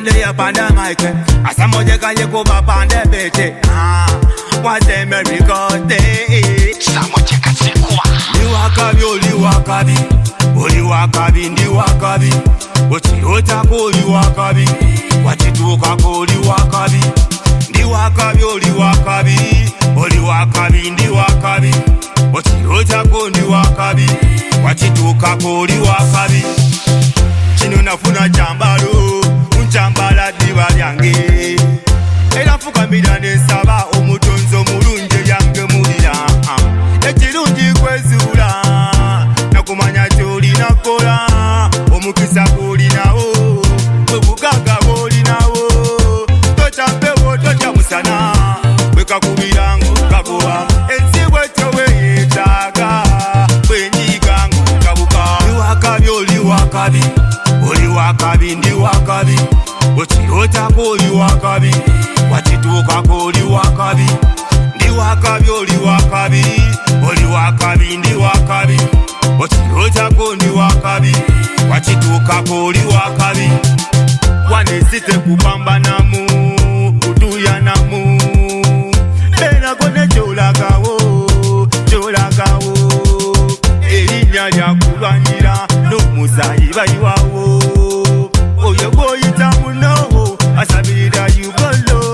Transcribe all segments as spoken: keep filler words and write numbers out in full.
Sunday up on the mic. As a moje kanye kuba pande bete. Ah, was a merry God day. Samoje katsikwa. Ni wakabi oli wakabi, oli wakabi ndi wakabi. Ochiota ko oli wakabi, wachituka ko oli wakabi. Ndi wakabi oli wakabi, oli wakabi ndi wakabi. Ochiota ko ndi wakabi, wachituka ko oli wakabi. Chino nafuna chambalo, unchambala diva lyange. Era fuka midane saba omutonzo mulunje yange mulira. Ekirungi kwezula, nakumanya choli nakola. Omukisa kuli nawo, webugaga boli nawo. Tocha mpewo, tocha musana, weka kubirangu kagoa. Ensi wecho weyetaga, wenyigangu kabuka. Ni wakabi oli wakabi, oli wakabi ndi wakabi. Ochirota ko oli wakabi, wachituka ko oli wakabi. Ndi wakabi oli wakabi, oli wakabi ndi wakabi. Ochirota ko ndi wakabi, wachituka ko oli wakabi. Wanesite kupambanamu, kutuyanamu. Bena kone cholagawo, cholagawo. Elinya lya kulwanira, n'omusayi bayiwawo. Oyo goyita munowo, asabirira yubolo.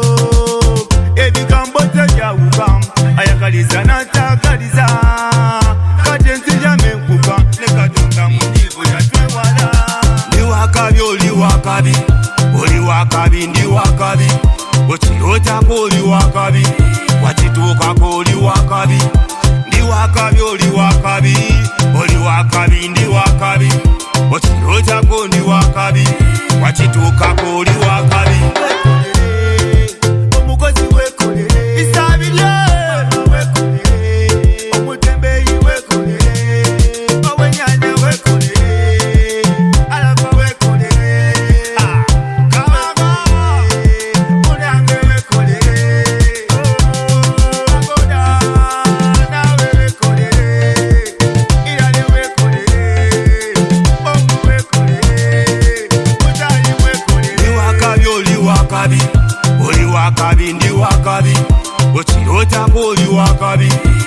Ebigambo tejawuka, ayagaliza n'atagaliza. Kati enzija menkuka, ne Katonda mu nyigo yatwewala. Ndi wakabi oli wakabi, oli wakabi ndi wakabi. Ochirota ko oli wakabi, wachituka ko oli wakabi. Ndi wakabi oli wakabi, oli wakabi ndi wakabi. Ochirota ko ndi wakabi, wachituka ko oli wakabi. Omukozi wekolere, isabirye wekolere, omutembeyi wekolere, owenyanya wekolere, alava wekolere, kabaga munange wekolere, agoda nawe wekolere, irale wekolere, omu wekolere, mutayi wekolere. Ni wakabi oli wakabi, oli wakabi ndi wakabi. Ochirota ko oli wakabi,